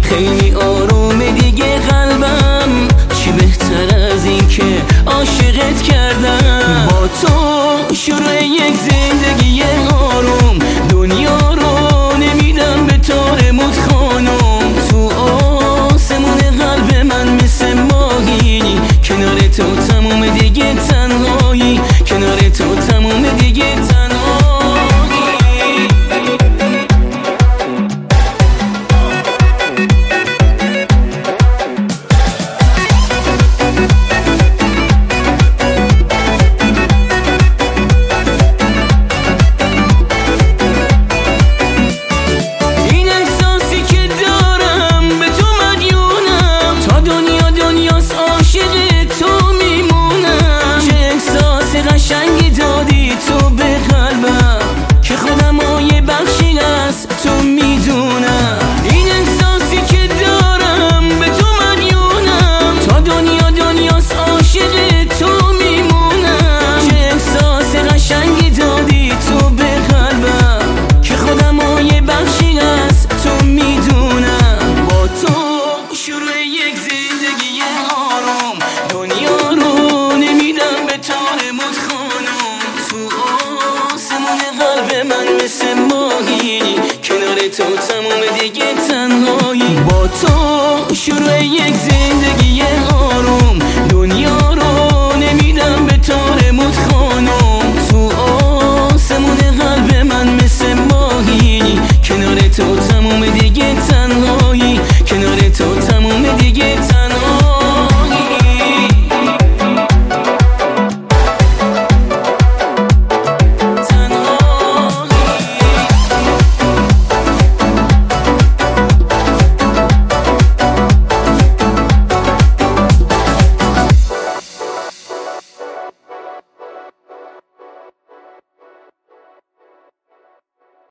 خیلی آرومه دیگه قلبم، چی بهتر از این که عاشقت کردم. با تو شروع یک زندگی آروم، دنیا رو نمیدم به طارموت خانم. تو آسمون قلب من مثل ماهی، کنار تو تموم دیگه تنهایی، کنار تو تموم دیگه تنهایی. قشنگی دادی تو به قلبم که خودم یه بخشی از تو میدونم. این احساسی که دارم به تو مدیونم، تا دنیاست عاشق تو میمونم. چه احساس قشنگی دادی تو به قلبم که خودم یه بخشی از تو میدونم. با تو شروع یک زندگی آروم، دنیا رو نمیدم به طارموت خانم. تو آسمون قلب من مثل ماهی، کنار تو تموم دیگه تنهایی. با تو شروع یک زندگی